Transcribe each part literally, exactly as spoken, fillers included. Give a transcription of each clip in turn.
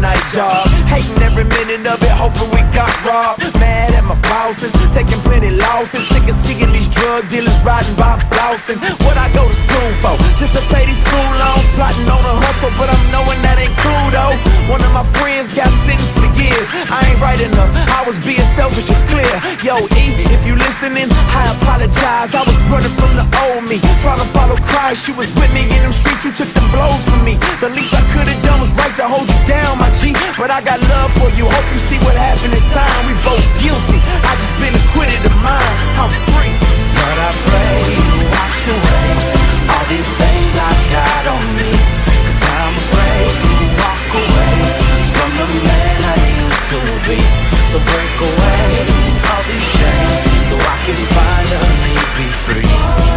night job, hating every minute of it, hoping we got robbed. Mad at my bosses, taking plenty losses, sick of seeing these drug dealers riding by flossing. What I go to school for? Just to pay these school loans, plotting on a hustle, but I'm knowing that ain't cool though. One of my friends got sentenced for years. I ain't right enough, I was being selfish, it's clear. Yo, E, if you listening, I apologize. I was running from the old me, trying to follow Christ. You was with me in them streets, you took them blows from me. The least I could've done was right to hold you down, my G. But I got love for you, hope you see what happened in time. We both guilty, I just been acquitted of mine. I'm free. But I pray you wash away all these things I've got on me, cause I'm afraid to walk away from the man I used to be. So break away all these chains so I can finally be free.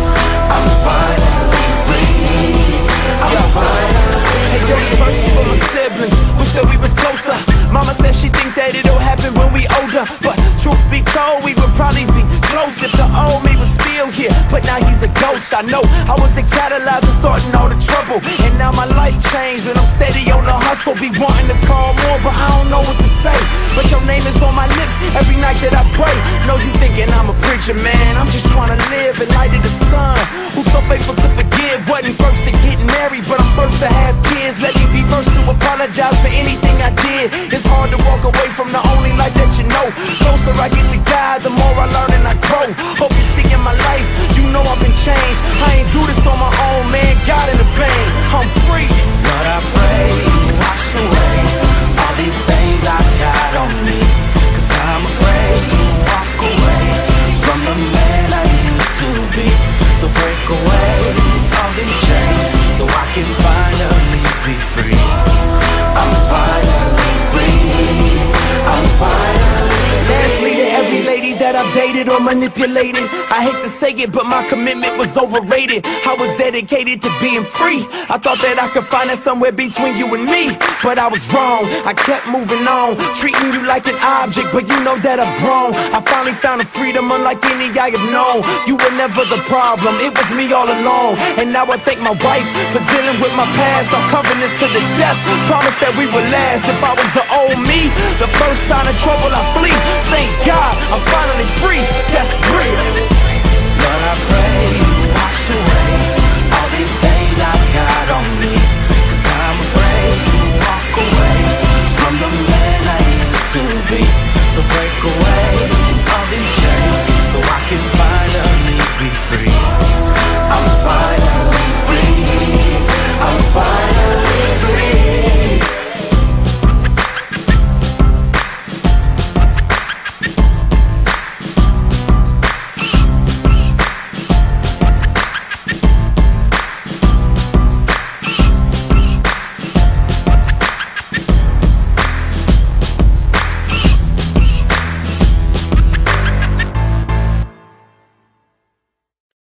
I'm finally free. I'm finally free. Hey, yo, these verses for my siblings, wish that we was closer. Mama said she think that it'll happen when we older, but truth be told, we would probably be close if the old me was still here. But now he's a ghost. I know I was the catalyzer starting all the trouble, and now my life changed and I'm steady on the hustle. Be wanting to call more, but I don't know what to say. But your name is on my lips every night that I pray. Know you thinking I'm a preacher, man, I'm just trying to live in light of the sun, who's so faithful to forgive. Wasn't first to get married, but I'm first to have kids. Let me be first to apologize for anything I did. It's hard to walk away from the only life that you know. Closer I get to God, the more I learn and I grow. Hope you see in my life, you know I've been changed. I ain't do this on my own, man, God in the vein. I'm free. But I pray you wash away all these things I've got on me, cause I'm afraid to walk away from the man I used to be. So break away all these chains so I can finally be free. I'm finally free. I'm finally free. Lastly, to every lady that I've dated or manipulated, I hate to say it, but my commitment was overrated. I was dedicated to being free. I thought that I could find it somewhere between you and me, but I was wrong. I kept moving on, treating you like an object, but you know that I've grown. I finally found a freedom unlike any I have known. You were never the problem, it was me all along. And now I thank my wife for dealing with my past. Our covenants to the death, promised that we would last. If I was the old me, the first sign of trouble I flee. Thank God